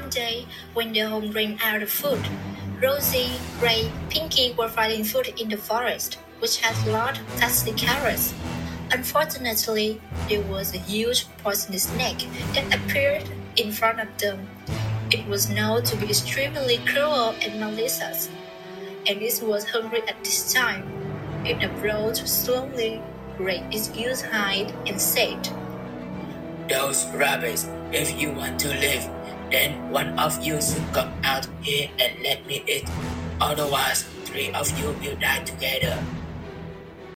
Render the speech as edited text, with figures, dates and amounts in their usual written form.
One day, when the home ran out of food, Rosie, Ray, Pinky were finding food in the forest, which had large, tasty carrots. Unfortunately, there was a huge poisonous snake that appeared in front of them. It was known to be extremely cruel and malicious, and it was hungry at this time. It approached slowly, raised its huge hide, and said, "Those rabbits, if you want to live, then one of you should come out here and let me eat. Otherwise, three of you will die together."